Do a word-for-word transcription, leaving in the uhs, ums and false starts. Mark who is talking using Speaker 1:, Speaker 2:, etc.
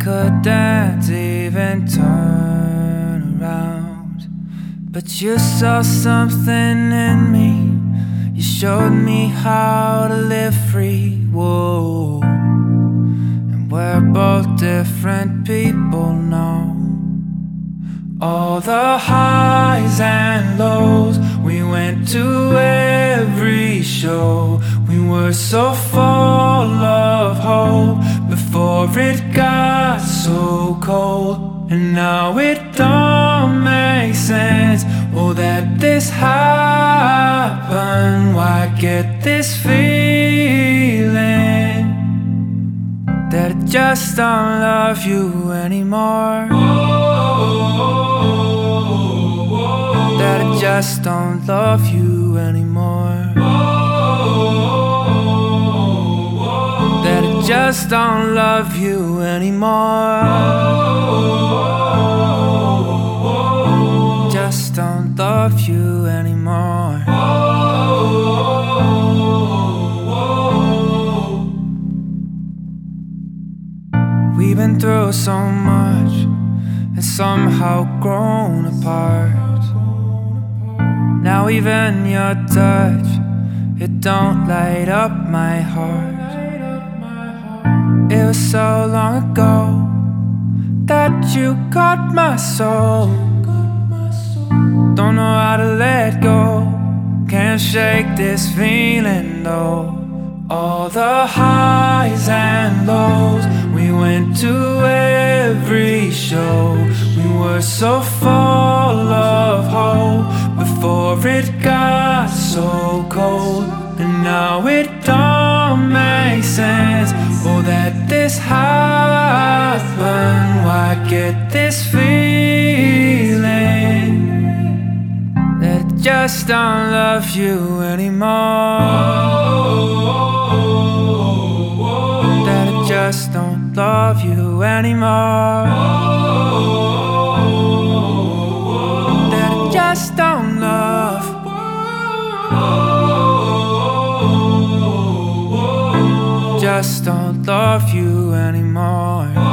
Speaker 1: couldn't even turn around, but you saw something in me. You showed me how to live free. Whoa. And we're both different people now. All the highs and lows, we went to every show. We were so full of hope before it got so cold. And now it don't make sense, oh, that this happened. Why get this feeling that I just don't love you anymore? That I just don't love you anymore. That I just don't love you anymore. Just don't love you anymore. We've been through so much and somehow grown apart. Now even your touch, it don't light up my heart. It was so long ago that you caught my soul. Don't know how to let go, can't shake this feeling though. All the highs and lows, we went to every show. We were so full of hope before it got so cold. And now it don't make sense, oh, that this happened. Why get this feeling that I just don't love you anymore? That I just don't love you anymore. That I just don't love. Just don't love you anymore.